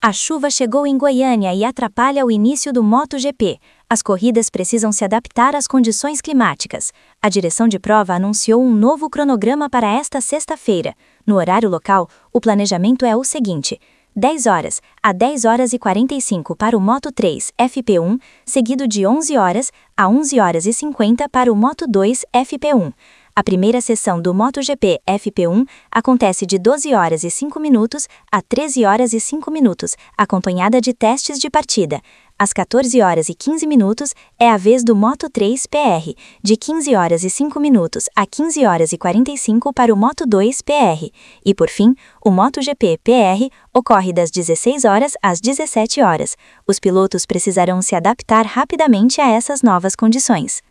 A chuva chegou em Goiânia e atrapalha o início do MotoGP. As corridas precisam se adaptar às condições climáticas. A direção de prova anunciou um novo cronograma para esta sexta-feira. No horário local, o planejamento é o seguinte: 10 horas a 10 horas e 45 para o Moto3 FP1, seguido de 11 horas a 11 horas e 50 para o Moto2 FP1. A primeira sessão do MotoGP FP1 acontece de 12 horas e 5 minutos a 13 horas e 5 minutos, acompanhada de testes de partida. Às 14 horas e 15 minutos é a vez do Moto3 PR, de 15 horas e 5 minutos a 15 horas e 45 para o Moto2 PR. E por fim, o MotoGP PR ocorre das 16 horas às 17 horas. Os pilotos precisarão se adaptar rapidamente a essas novas condições.